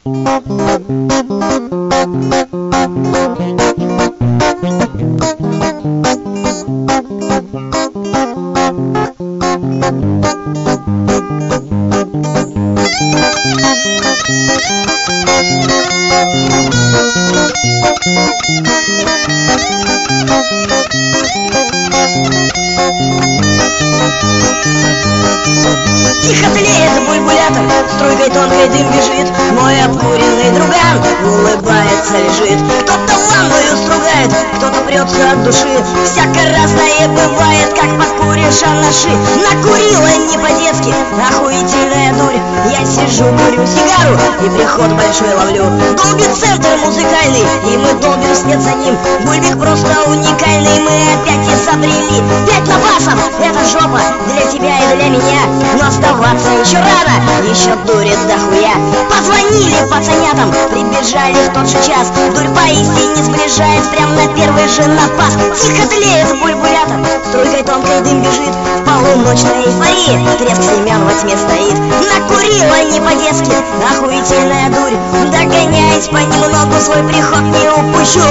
Тихо тлеет бульбулятор, струйкой тонкой дым бежит. Мой обкуренный друган улыбается, лежит. Кто-то ванную стругает, кто-то прется от души. Всяко разное бывает, как покуришь анаши. Накурила не по-детски, охуительная дурь. Я сижу, курю сигару и приход большой ловлю. Долбит центр музыкальный, и мы долбим вслед за ним. Бульбик просто уникальный, мы опять изобрели. 5 лопасов, это жопа для тебя и для меня. Но оставаться еще рано, еще дурит дохуя. Позвонили пацанятам, прибежали в тот же час. Дурь поистине сближает, прям на первый же напас. Тихо тлеет бульбулятор, струйкой тонкой дым бежит. В полуночной эйфории треск семян во тьме стоит. Накурила не по-детски, охуительная дурь. Догоняясь понемногу, свой приход не упущу.